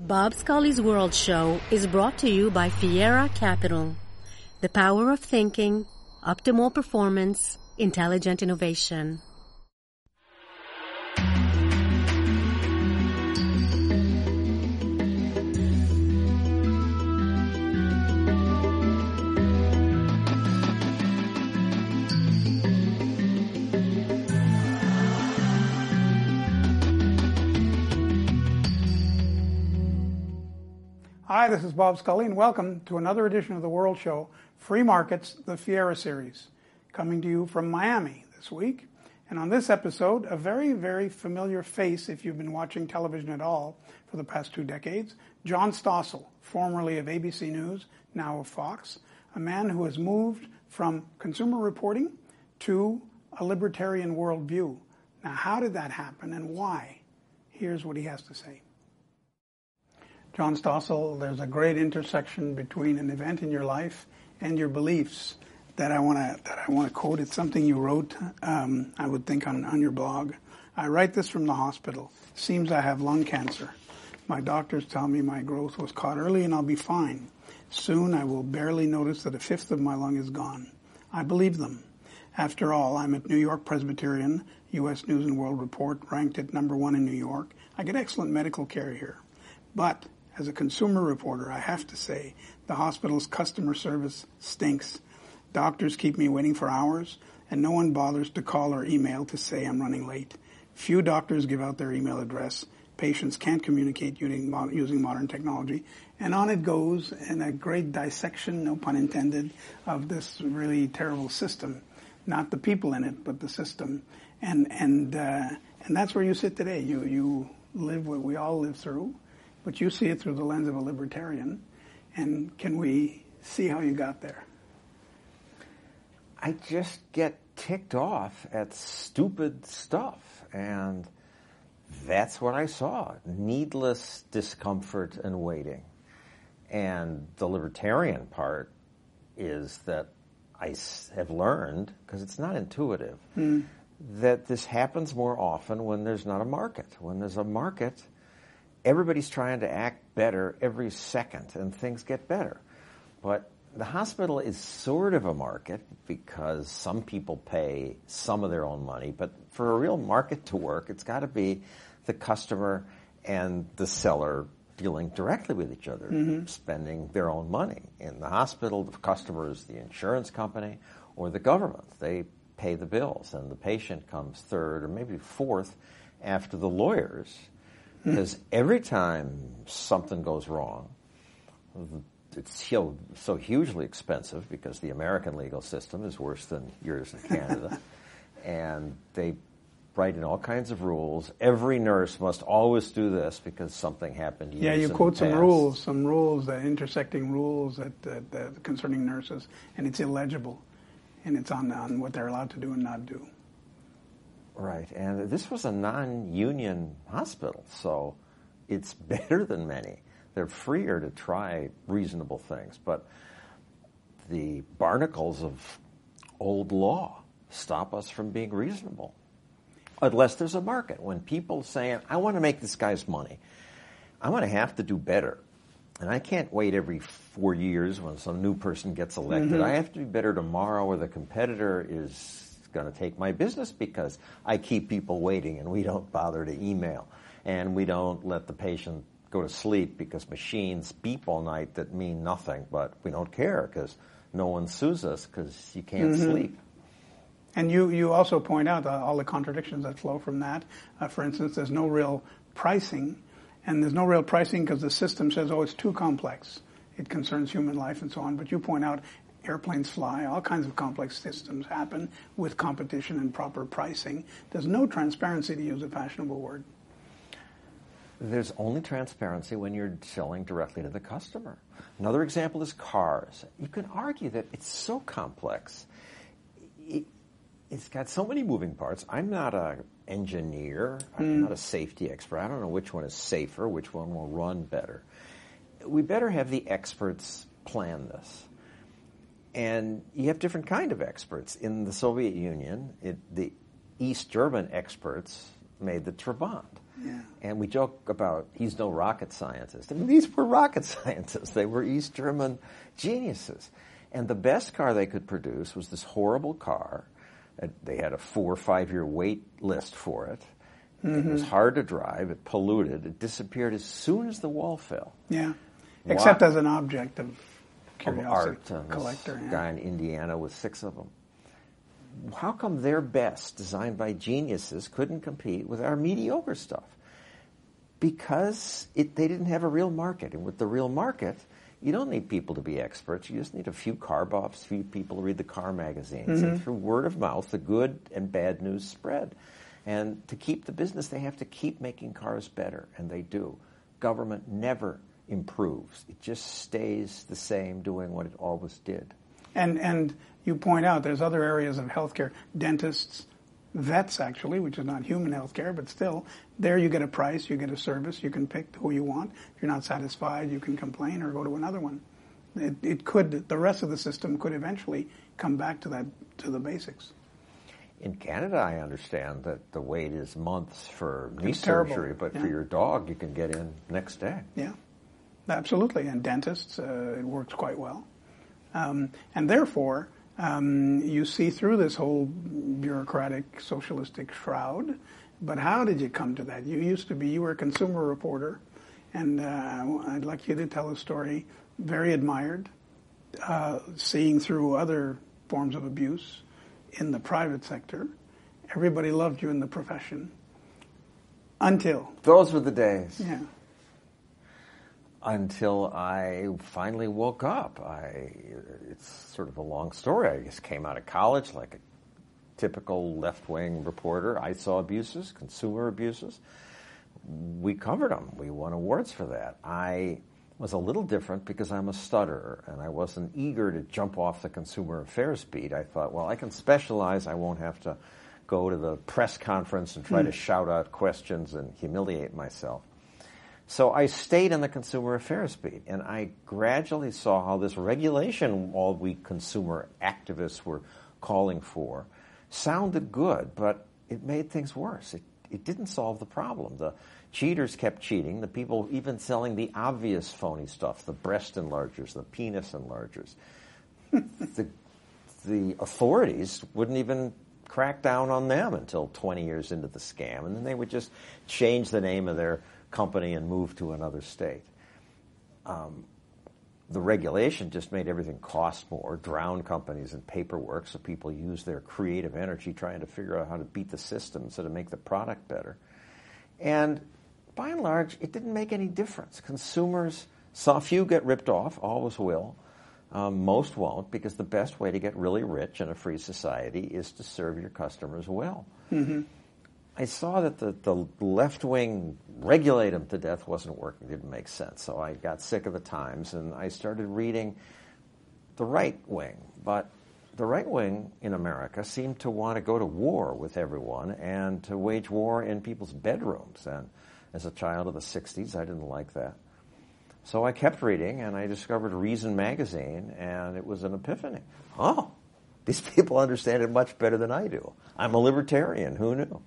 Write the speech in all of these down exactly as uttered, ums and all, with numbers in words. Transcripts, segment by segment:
Bob Scully's World Show is brought to you by Fiera Capital. The power of thinking, optimal performance, intelligent innovation. Hi, this is Bob Scully, and welcome to another edition of the World Show, Free Markets, the Fiera Series, coming to you from Miami this week. And on this episode, a very, very familiar face, if you've been watching television at all for the past two decades, John Stossel, formerly of A B C News, now of Fox, a man who has moved from consumer reporting to a libertarian worldview. Now, how did that happen and why? Here's what he has to say. John Stossel, there's a great intersection between an event in your life and your beliefs that I want to that I want to quote. It's something you wrote, um, I would think, on, on your blog. I write this from the hospital. Seems I have lung cancer. My doctors tell me my growth was caught early and I'll be fine. Soon I will barely notice that a fifth of my lung is gone. I believe them. After all, I'm at New York Presbyterian, U S News and World Report, ranked at number one in New York. I get excellent medical care here. But as a consumer reporter, I have to say the hospital's customer service stinks. Doctors keep me waiting for hours, and no one bothers to call or email to say I'm running late. Few doctors give out their email address. Patients can't communicate using modern technology. And on it goes in a great dissection, no pun intended, of this really terrible system. Not the people in it, but the system. And and uh, and that's where you sit today. You you live what we all live through. But you see it through the lens of a libertarian, and can we see how you got there? I just get ticked off at stupid stuff, and that's what I saw. Needless discomfort and waiting. And the libertarian part is that I have learned, because it's not intuitive, mm. that this happens more often when there's not a market. When there's a market, everybody's trying to act better every second, and things get better. But the hospital is sort of a market because some people pay some of their own money. But for a real market to work, it's got to be the customer and the seller dealing directly with each other, mm-hmm. spending their own money. In the hospital, the customer is the insurance company or the government. They pay the bills, and the patient comes third or maybe fourth after the lawyers. Because every time something goes wrong, it's so, so hugely expensive because the American legal system is worse than yours in Canada. And they write in all kinds of rules. Every nurse must always do this because something happened years Yeah, you in quote the some past. rules, some rules, that intersecting rules that, that, that concerning nurses, and it's illegible. And it's on, on what they're allowed to do and not do. Right, and this was a non-union hospital, so it's better than many. They're freer to try reasonable things, but the barnacles of old law stop us from being reasonable, unless there's a market. When people saying, I want to make this guy's money, I'm going to have to do better. And I can't wait every four years when some new person gets elected. Mm-hmm. I have to be better tomorrow, or the competitor is going to take my business because I keep people waiting and we don't bother to email and we don't let the patient go to sleep because machines beep all night that mean nothing, but we don't care because no one sues us because you can't mm-hmm. sleep. And you, you also point out uh, all the contradictions that flow from that. Uh, for instance, there's no real pricing, and there's no real pricing because the system says, oh, it's too complex. It concerns human life and so on. But you point out airplanes fly, all kinds of complex systems happen with competition and proper pricing. There's no transparency, to use a fashionable word. There's only transparency when you're selling directly to the customer. Another example is cars. You can argue that it's so complex. It, it's got so many moving parts. I'm not an engineer. I'm mm. not a safety expert. I don't know which one is safer, which one will run better. We better have the experts plan this. And you have different kind of experts. In the Soviet Union, it, the East German experts made the Trabant. Yeah. And we joke about he's no rocket scientist. I mean, these were rocket scientists. They were East German geniuses. And the best car they could produce was this horrible car. They had a four or five-year wait list for it. Mm-hmm. It was hard to drive. It polluted. It disappeared as soon as the wall fell. Yeah, except Why? as an object of curiosity, of art. collector. This yeah. guy in Indiana with six of them. How come their best, designed by geniuses, couldn't compete with our mediocre stuff? Because it, they didn't have a real market. And with the real market, you don't need people to be experts. You just need a few car buffs, a few people to read the car magazines. Mm-hmm. And through word of mouth, the good and bad news spread. And to keep the business, they have to keep making cars better, and they do. Government never improves. It just stays the same, doing what it always did. And and you point out there's other areas of healthcare, dentists, vets actually, which is not human healthcare, but still, there you get a price, you get a service, you can pick who you want. If you're not satisfied, you can complain or go to another one. It, it could, the rest of the system could eventually come back to that, to the basics. In Canada, I understand that the wait is months for knee it's surgery, terrible. but yeah. for your dog, you can get in next day. Yeah, absolutely. And dentists, uh, it works quite well. Um, and therefore, um, you see through this whole bureaucratic, socialistic shroud. But how did you come to that? You used to be, you were a consumer reporter, and uh, I'd like you to tell a story, very admired, uh, seeing through other forms of abuse in the private sector. Everybody loved you in the profession. Until. Those were the days. Yeah. Until I finally woke up. I, it's sort of a long story. I just came out of college like a typical left-wing reporter. I saw abuses, consumer abuses. We covered them. We won awards for that. I was a little different because I'm a stutterer, and I wasn't eager to jump off the consumer affairs beat. I thought, well, I can specialize. I won't have to go to the press conference and try mm. to shout out questions and humiliate myself. So I stayed in the consumer affairs beat, and I gradually saw how this regulation all we consumer activists were calling for sounded good, but it made things worse. It, it didn't solve the problem. The cheaters kept cheating. The people even selling the obvious phony stuff, the breast enlargers, the penis enlargers. the, the authorities wouldn't even crack down on them until twenty years into the scam, and then they would just change the name of their company and move to another state. Um, the regulation just made everything cost more, drowned companies in paperwork, so people use their creative energy trying to figure out how to beat the system so to make the product better. And by and large, it didn't make any difference. Consumers saw a few get ripped off, always will. Um, most won't, because the best way to get really rich in a free society is to serve your customers well. Mm-hmm. I saw that the, the left wing regulate them to death wasn't working, didn't make sense. So I got sick of the Times, and I started reading the right wing. But the right wing in America seemed to want to go to war with everyone and to wage war in people's bedrooms. And as a child of the sixties, I didn't like that. So I kept reading, and I discovered Reason magazine, and it was an epiphany. Oh, these people understand it much better than I do. I'm a libertarian. Who knew?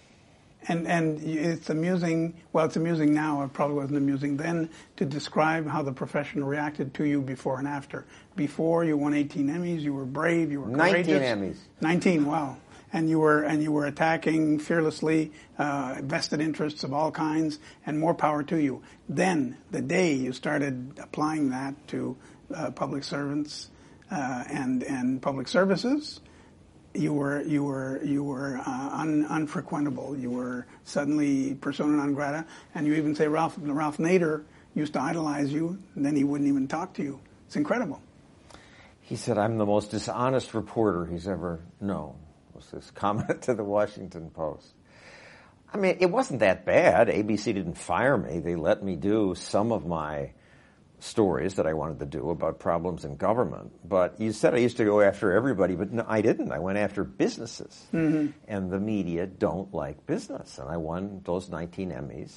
And and it's amusing, well, it's amusing now, it probably wasn't amusing then, to describe how the profession reacted to you before and after. Before, you won eighteen Emmys, you were brave, you were courageous. nineteen Emmys. nineteen, wow. And you were and you were attacking fearlessly uh, vested interests of all kinds, and more power to you. Then, the day you started applying that to uh, public servants uh, and and public services, you were you were you were uh, un, unfrequentable. You were suddenly persona non grata, and you even say Ralph Ralph Nader used to idolize you, and then he wouldn't even talk to you. It's incredible. He said, "I'm the most dishonest reporter he's ever known." Was his comment to the Washington Post. I mean, it wasn't that bad. A B C didn't fire me. They let me do some of my stories that I wanted to do about problems in government. But you said I used to go after everybody, but no, I didn't. I went after businesses. Mm-hmm. And the media don't like business. And I won those nineteen Emmys.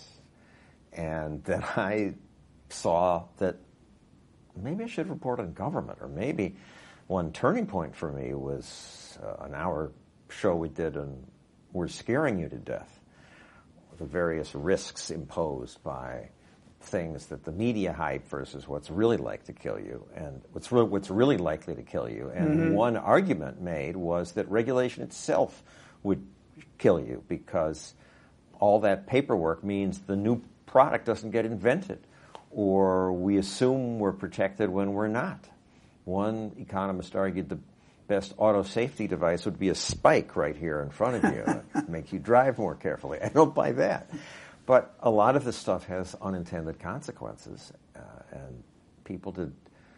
And then I saw that maybe I should report on government. Or maybe one turning point for me was uh, an hour show we did on We're Scaring You to Death. the various risks imposed by things that the media hype versus what's really like to kill you and what's re- what's really likely to kill you. And mm-hmm. one argument made was that regulation itself would kill you because all that paperwork means the new product doesn't get invented, or we assume we're protected when we're not. One economist argued the best auto safety device would be a spike right here in front of you to make you drive more carefully. I don't buy that. But a lot of this stuff has unintended consequences, uh, and people did,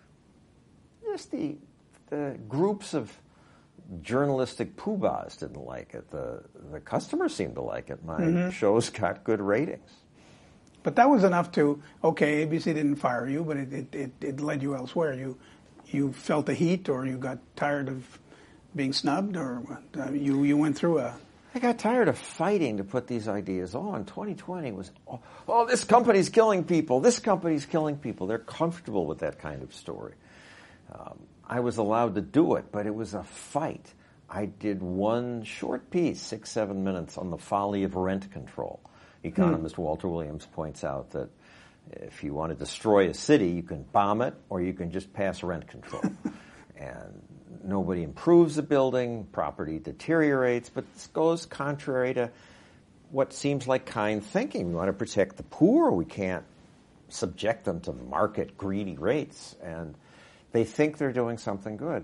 just the, the groups of journalistic poobahs didn't like it. The, the customers seemed to like it. My mm-hmm. shows got good ratings. But that was enough to, okay, A B C didn't fire you, but it, it, it, it led you elsewhere. You you felt the heat, or you got tired of being snubbed, or uh, you, you went through a... I got tired of fighting to put these ideas on. twenty twenty was, oh, oh, this company's killing people, this company's killing people. They're comfortable with that kind of story. Um, I was allowed to do it, but it was a fight. I did one short piece, six, seven minutes, on the folly of rent control. Economist hmm. Walter Williams points out that if you want to destroy a city, you can bomb it or you can just pass rent control. And nobody improves the building, property deteriorates, but this goes contrary to what seems like kind thinking. We want to protect the poor. We can't subject them to market greedy rates. And they think they're doing something good.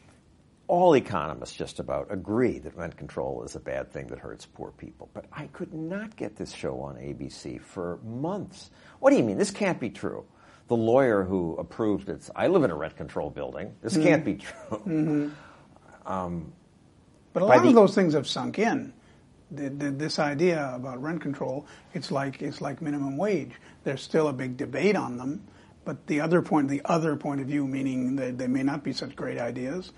All economists just about agree that rent control is a bad thing that hurts poor people. But I could not get this show on A B C for months. What do you mean? This can't be true. The lawyer who approved it, I live in a rent control building. This mm-hmm. can't be true. Mm-hmm. Um, but a lot the, of those things have sunk in. The, the, this idea about rent control, it's like it's like minimum wage. There's still a big debate on them, but the other point, the other point of view, meaning that they may not be such great ideas,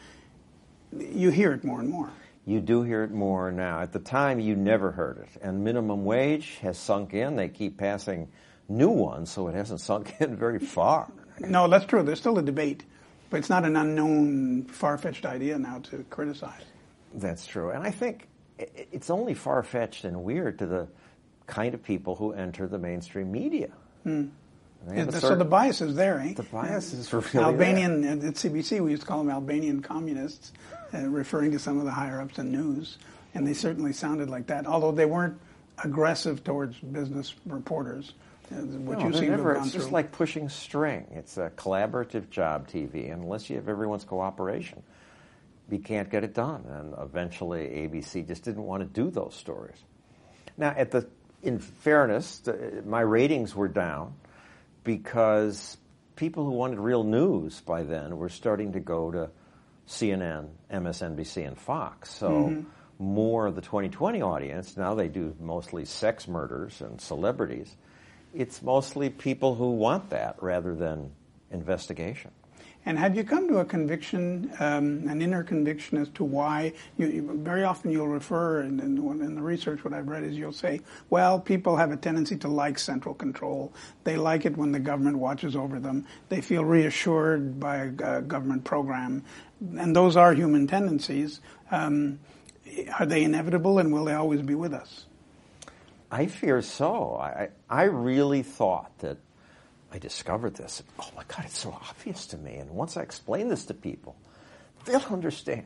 you hear it more and more. You do hear it more now. At the time, you never heard it. And minimum wage has sunk in. They keep passing new ones, so it hasn't sunk in very far. No, that's true. There's still a debate, but it's not an unknown, far-fetched idea now to criticize. That's true. And I think it's only far-fetched and weird to the kind of people who enter the mainstream media. Hmm. Yeah, the, so the bias is there, eh? The bias is really Albanian, there. At C B C, we used to call them Albanian communists, uh, referring to some of the higher-ups in news, and they certainly sounded like that, although they weren't aggressive towards business reporters, uh, what no, you seem never, to have gone it's through. Just like pushing string. It's a collaborative job, T V, and unless you have everyone's cooperation, you can't get it done. And eventually, A B C just didn't want to do those stories. Now, at the in fairness, the, my ratings were down, because people who wanted real news by then were starting to go to C N N, M S N B C, and Fox. So mm-hmm. more of the twenty twenty audience, now they do mostly sex murders and celebrities. It's mostly people who want that rather than investigation. And have you come to a conviction, um, an inner conviction as to why, you, you, very often you'll refer, and in, in, in the research what I've read is you'll say, well, people have a tendency to like central control. They like it when the government watches over them. They feel reassured by a, a government program. And those are human tendencies. Um, are they inevitable, and will they always be with us? I fear so. I, I really thought that I discovered this. Oh, my God, it's so obvious to me. And once I explain this to people, they'll understand.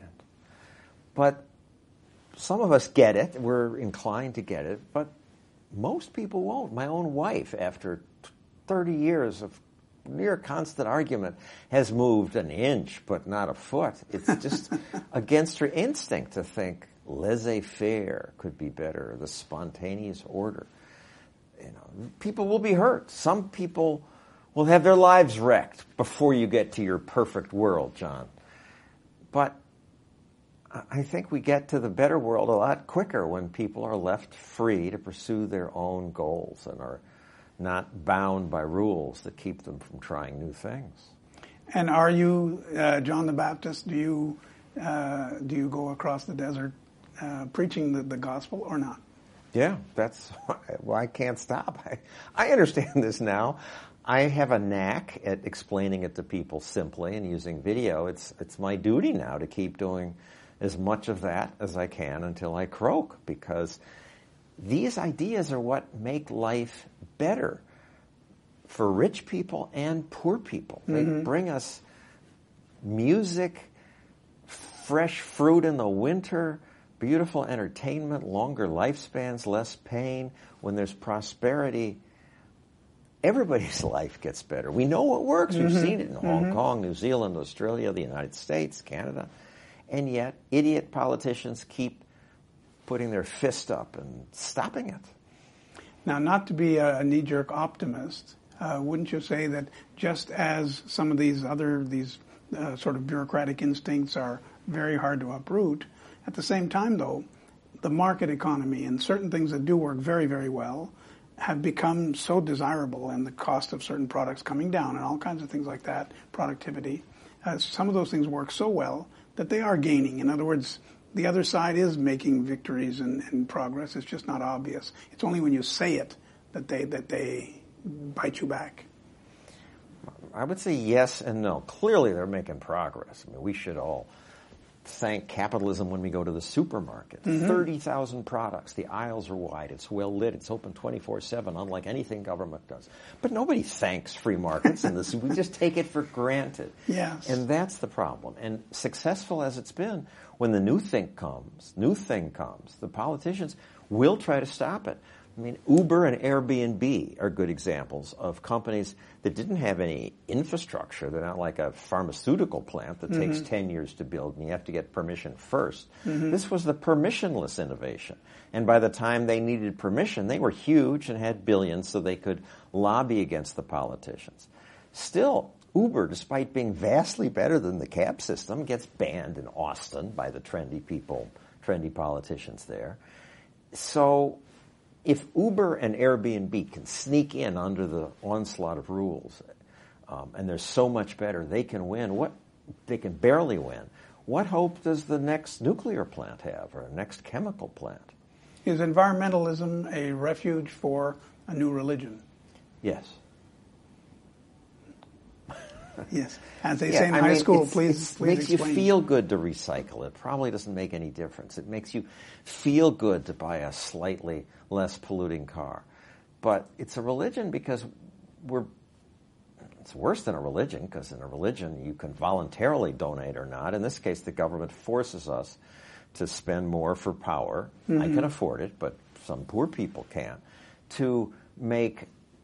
But some of us get it. We're inclined to get it. But most people won't. My own wife, after thirty years of near constant argument, has moved an inch, but not a foot. It's just against her instinct to think laissez-faire could be better, the spontaneous order. You know, people will be hurt. Some people will have their lives wrecked before you get to your perfect world, John. But I think we get to the better world a lot quicker when people are left free to pursue their own goals and are not bound by rules that keep them from trying new things. And are you, uh, John the Baptist, do you uh, do you go across the desert uh, preaching the, the gospel or not? Yeah, that's well, I can't stop. I, I understand this now. I have a knack at explaining it to people simply and using video. It's it's my duty now to keep doing as much of that as I can until I croak, because these ideas are what make life better for rich people and poor people. They mm-hmm. bring us music, fresh fruit in the winter, beautiful entertainment, longer lifespans, less pain. When there's prosperity, everybody's life gets better. We know what works. Mm-hmm. We've seen it in mm-hmm. Hong Kong, New Zealand, Australia, the United States, Canada. And yet, idiot politicians keep putting their fist up and stopping it. Now, not to be a knee-jerk optimist, uh, wouldn't you say that just as some of these other, these uh, sort of bureaucratic instincts are very hard to uproot, at the same time, though, the market economy and certain things that do work very, very well have become so desirable, and the cost of certain products coming down and all kinds of things like that, productivity, uh, some of those things work so well that they are gaining. In other words, the other side is making victories and, and progress. It's just not obvious. It's only when you say it that they that they bite you back. I would say yes and no. Clearly they're making progress. I mean, we should all thank capitalism when we go to the supermarket. Mm-hmm. thirty thousand products. The aisles are wide. It's well lit. It's open twenty-four seven, unlike anything government does. But nobody thanks free markets in this. We just take it for granted. Yes. And that's the problem. And successful as it's been, when the new thing comes, new thing comes, the politicians will try to stop it. I mean, Uber and Airbnb are good examples of companies that didn't have any infrastructure. They're not like a pharmaceutical plant that mm-hmm. takes ten years to build and you have to get permission first. Mm-hmm. This was the permissionless innovation. And by the time they needed permission, they were huge and had billions so they could lobby against the politicians. Still, Uber, despite being vastly better than the cab system, gets banned in Austin by the trendy people, trendy politicians there. So if Uber and Airbnb can sneak in under the onslaught of rules, um, and they're so much better, they can win. What they can barely win. What hope does the next nuclear plant have, or next chemical plant? Is environmentalism a refuge for a new religion? Yes. Yes, as they yeah, say in I high mean, school, it's, please, it's please makes explain. you feel good to recycle. It probably doesn't make any difference. It makes you feel good to buy a slightly less polluting car. But it's a religion because we're, it's worse than a religion, because in a religion you can voluntarily donate or not. In this case, the government forces us to spend more for power. Mm-hmm. I can afford it, but some poor people can't. To make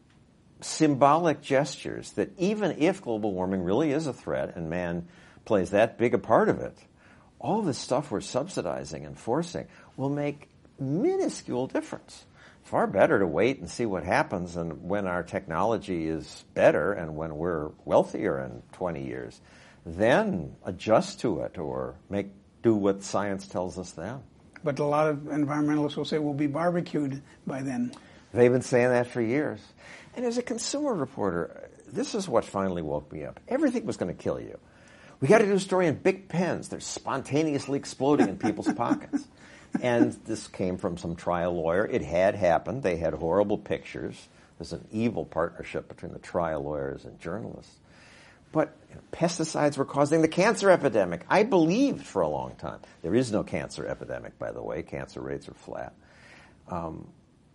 symbolic gestures that even if global warming really is a threat and man plays that big a part of it, all this stuff we're subsidizing and forcing will make minuscule difference. Far better to wait and see what happens, and when our technology is better and when we're wealthier in twenty years, then adjust to it or make do what science tells us then. But a lot of environmentalists will say we'll be barbecued by then. They've been saying that for years. And as a consumer reporter, this is what finally woke me up. Everything was going to kill you. We got to do a story on big pens. They're spontaneously exploding in people's pockets. And this came from some trial lawyer. It had happened. They had horrible pictures. There's an evil partnership between the trial lawyers and journalists. But you know, pesticides were causing the cancer epidemic. I believed for a long time. There is no cancer epidemic, by the way. Cancer rates are flat. Um,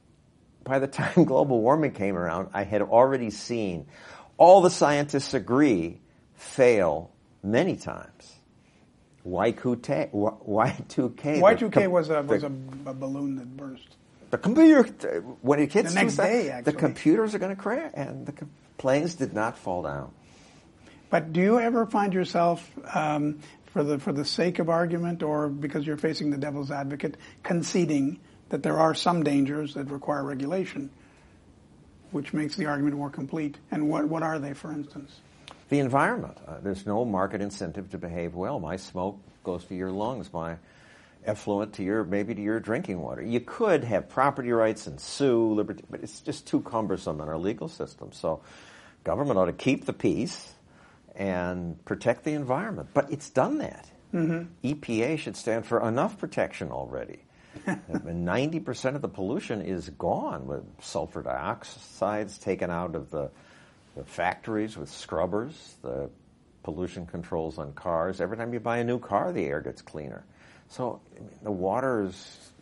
By the time global warming came around, I had already seen all the scientists agree fail many times. Y two K. Y two K was a was a, a balloon that burst. The computer, when it hits the next day, actually. The computers are going to crash, and the planes did not fall down. But do you ever find yourself, um, for the for the sake of argument, or because you're facing the devil's advocate, conceding that there are some dangers that require regulation, which makes the argument more complete? And what, what are they, for instance? The environment. Uh, there's no market incentive to behave well. My smoke goes to your lungs. My effluent to your, maybe to your drinking water. You could have property rights and sue, liberty, but it's just too cumbersome in our legal system. So government ought to keep the peace and protect the environment. But it's done that. Mm-hmm. E P A should stand for enough protection already. ninety percent of the pollution is gone with sulfur dioxides taken out of the, the factories with scrubbers, the pollution controls on cars. Every time you buy a new car, the air gets cleaner. So I mean, the water is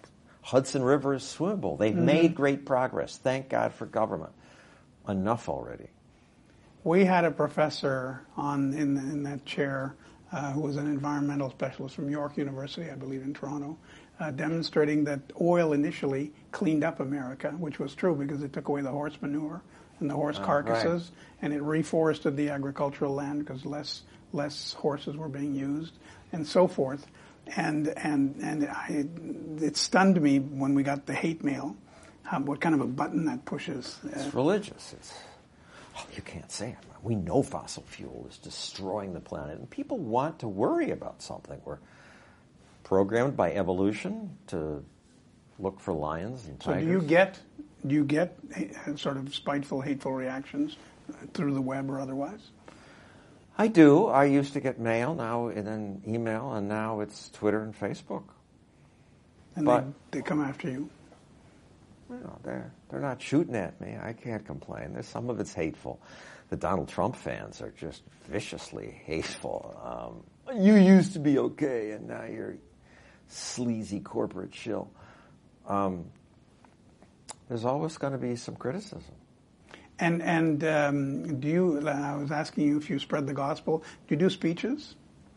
Hudson River is swimmable. They've mm-hmm. made great progress. Thank God for government. Enough already. We had a professor on in, in that chair uh, who was an environmental specialist from York University, I believe in Toronto, uh, demonstrating that oil initially cleaned up America, which was true because it took away the horse manure and the horse carcasses, uh, right. and it reforested the agricultural land because less less horses were being used, and so forth. And and and I, it stunned me when we got the hate mail, how, what kind of a button that pushes. It's uh, religious. It's oh, you can't say it. We know fossil fuel is destroying the planet, and people want to worry about something. We're programmed by evolution to look for lions and tigers. So do you get do you get sort of spiteful, hateful reactions through the web or otherwise? I do. I used to get mail, now and then email, and now it's Twitter and Facebook. And but, they, they come after you? Well, they're, they're not shooting at me. I can't complain. There's some of it's hateful. The Donald Trump fans are just viciously hateful. Um, you used to be okay, and now you're sleazy corporate shill. Um, there's always going to be some criticism. And and um, do you? I was asking you if you spread the gospel. Do you do speeches?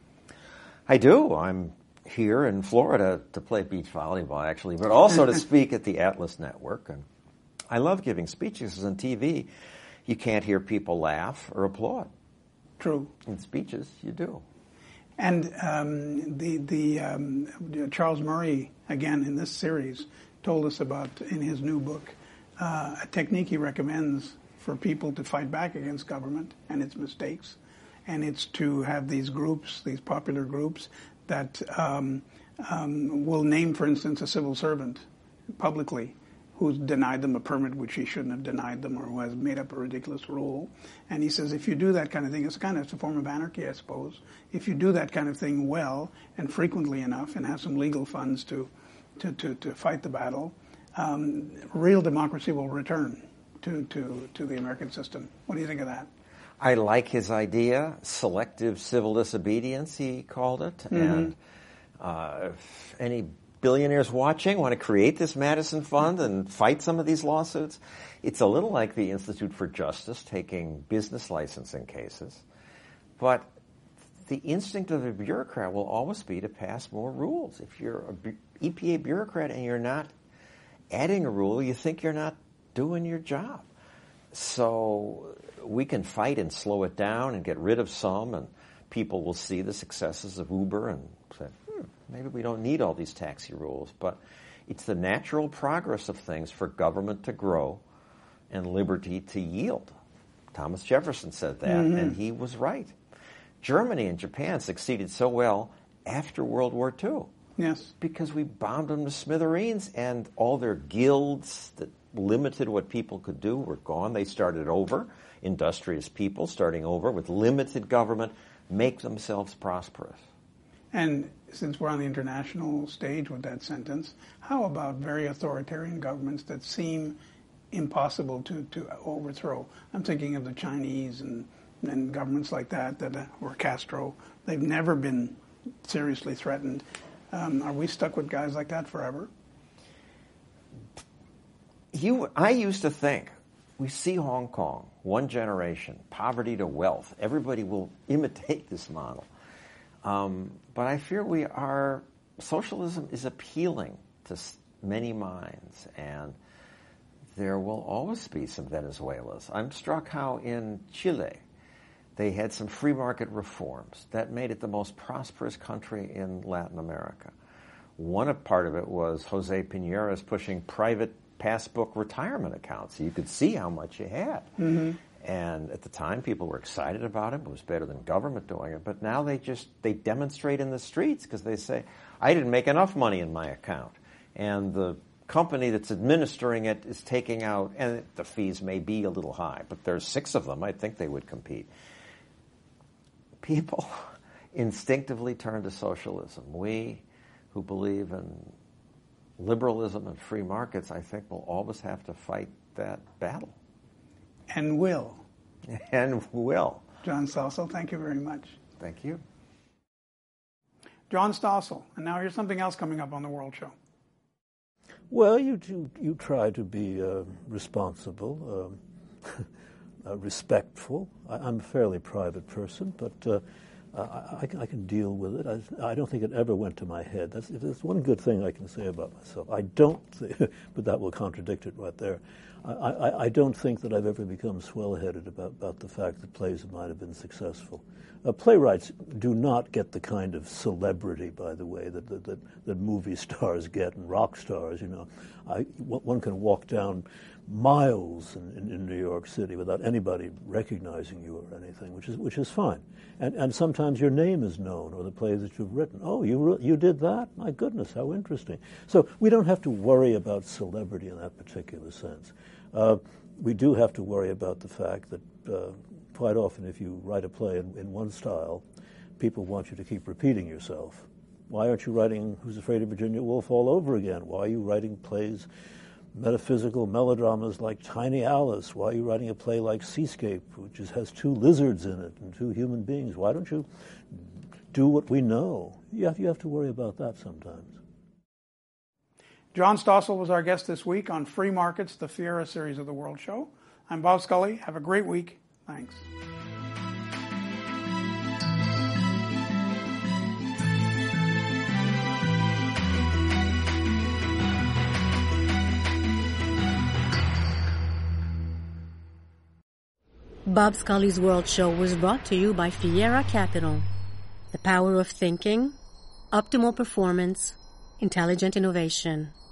I do. I'm here in Florida to play beach volleyball, actually, but also to speak at the Atlas Network. And I love giving speeches. On T V, you can't hear people laugh or applaud. True. In speeches, you do. And um, the the um, Charles Murray, again in this series, told us about in his new book uh, a technique he recommends for people to fight back against government and its mistakes, and it's to have these groups, these popular groups, that um, um, will name, for instance, a civil servant publicly who's denied them a permit which he shouldn't have denied them, or who has made up a ridiculous rule. And he says if you do that kind of thing, it's kind of it's a form of anarchy, I suppose. If you do that kind of thing well and frequently enough and have some legal funds to to, to, to fight the battle, um, real democracy will return to, to, to the American system. What do you think of that? I like his idea, selective civil disobedience, he called it. Mm-hmm. And uh, if any billionaires watching want to create this Madison Fund and fight some of these lawsuits, it's a little like the Institute for Justice taking business licensing cases. But the instinct of a bureaucrat will always be to pass more rules. If you're an E P A bureaucrat and you're not adding a rule, you think you're not doing your job. So we can fight and slow it down and get rid of some, and people will see the successes of Uber and say, hmm, maybe we don't need all these taxi rules. But it's the natural progress of things for government to grow and liberty to yield. Thomas Jefferson said that, mm-hmm. and he was right. Germany and Japan succeeded so well after World War Two. Yes. Because we bombed them to smithereens, and all their guilds that limited what people could do were gone. They started over, industrious people starting over with limited government, make themselves prosperous. And since we're on the international stage with that sentence, how about very authoritarian governments that seem impossible to, to overthrow? I'm thinking of the Chinese and, and governments like that, that uh, or Castro. They've never been seriously threatened. Um, are we stuck with guys like that forever? You, I used to think, we see Hong Kong, one generation, poverty to wealth. Everybody will imitate this model. Um, but I fear we are, socialism is appealing to many minds, and there will always be some Venezuelans. I'm struck how in Chile they had some free market reforms that made it the most prosperous country in Latin America. One part of it was Jose Piñera's pushing private passbook retirement accounts. So you could see how much you had. Mm-hmm. And at the time, people were excited about it. It was better than government doing it. But now they just, they demonstrate in the streets because they say, I didn't make enough money in my account. And the company that's administering it is taking out, and the fees may be a little high, but there's six of them. I think they would compete. People instinctively turn to socialism. We who believe in liberalism and free markets, I think, will always have to fight that battle. And will. And will. John Stossel, thank you very much. Thank you. John Stossel. And now here's something else coming up on the World Show. Well, you you, you try to be uh, responsible, um, uh, respectful. I, I'm a fairly private person, but uh, I, I, I can deal with it. I, I don't think it ever went to my head. That's, that's one good thing I can say about myself. I don't, th- but that will contradict it right there. I, I, I don't think that I've ever become swell-headed about, about the fact that plays of mine have been successful. Uh, playwrights do not get the kind of celebrity, by the way, that that, that, that movie stars get and rock stars. You know, I, one can walk down miles in, in, in New York City without anybody recognizing you or anything, which is which is fine. And and sometimes your name is known or the play that you've written. Oh, you re- you did that? My goodness, how interesting. So we don't have to worry about celebrity in that particular sense. Uh, we do have to worry about the fact that uh, quite often if you write a play in, in one style, people want you to keep repeating yourself. Why aren't you writing Who's Afraid of Virginia Woolf all over again? Why are you writing plays, metaphysical melodramas like Tiny Alice? Why are you writing a play like Seascape, which is, has two lizards in it and two human beings? Why don't you do what we know? You have, you have to worry about that sometimes. John Stossel was our guest this week on Free Markets, the Fiera series of the World Show. I'm Bob Scully. Have a great week. Thanks. Bob Scully's World Show was brought to you by Fiera Capital. The power of thinking, optimal performance, intelligent innovation.